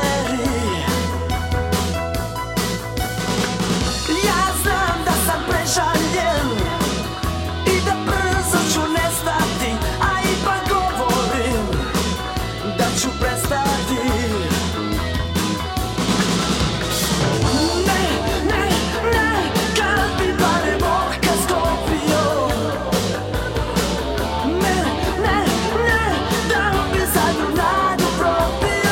Ja znam da sam prežaljen i da brzo ću nestati, a ipak govorim da ću prestati. Ne, ne, ne, kad bi barem oka sklopio. Ne, ne, ne, da bi zadnju nadu propio.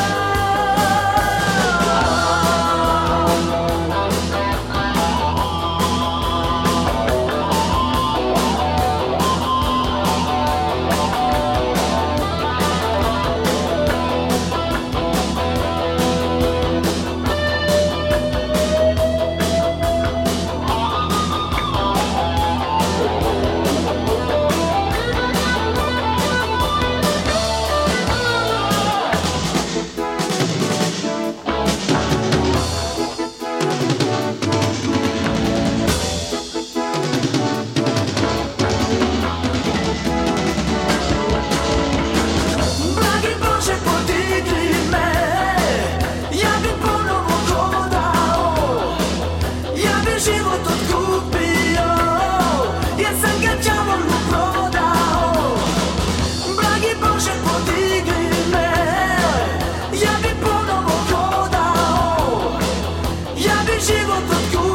Dragi Bože, podigni me, ja bi ponovo hodao, ja bi život otkupio, jer sam ga đavolu prodao. Dragi Bože, podigni me, ja bi ponovo hodao, ja bi život otkupio.